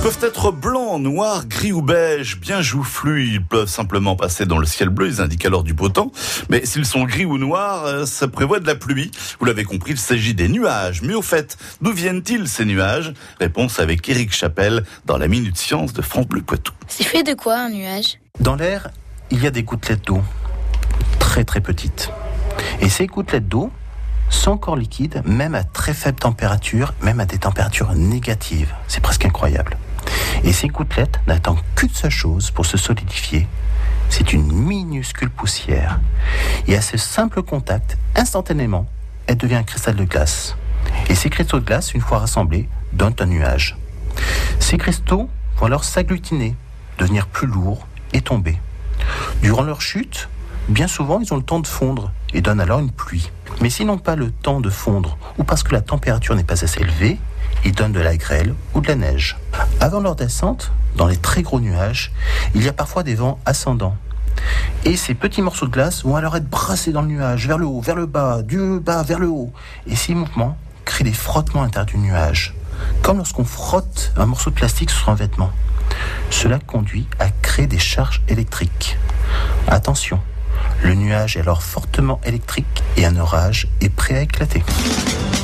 peuvent être blancs, noirs, gris ou beige, bien joufflus. Ils peuvent simplement passer dans le ciel bleu, ils indiquent alors du beau temps. Mais s'ils sont gris ou noirs, ça prévoit de la pluie. Vous l'avez compris, il s'agit des nuages. Mais au fait, d'où viennent-ils ces nuages ? Réponse avec Éric Chapelle dans la Minute Science de France Bleu Poitou. C'est fait de quoi un nuage ? Dans l'air, il y a des gouttelettes d'eau, très très petites. Et ces gouttelettes d'eau sont encore liquides, même à très faible température, même à des températures négatives. C'est presque incroyable. Et ces gouttelettes n'attendent qu'une seule chose pour se solidifier. C'est une minuscule poussière. Et à ce simple contact, instantanément, elle devient un cristal de glace. Et ces cristaux de glace, une fois rassemblés, donnent un nuage. Ces cristaux vont alors s'agglutiner, devenir plus lourds et tomber. Durant leur chute, bien souvent, ils ont le temps de fondre et donnent alors une pluie. Mais s'ils n'ont pas le temps de fondre, ou parce que la température n'est pas assez élevée, ils donnent de la grêle ou de la neige. Avant leur descente, dans les très gros nuages, il y a parfois des vents ascendants. Et ces petits morceaux de glace vont alors être brassés dans le nuage, vers le haut, vers le bas, du bas vers le haut. Et ces mouvements créent des frottements à l'intérieur du nuage, comme lorsqu'on frotte un morceau de plastique sur un vêtement. Cela conduit à créer des charges électriques. Attention, le nuage est alors fortement électrique et un orage est prêt à éclater.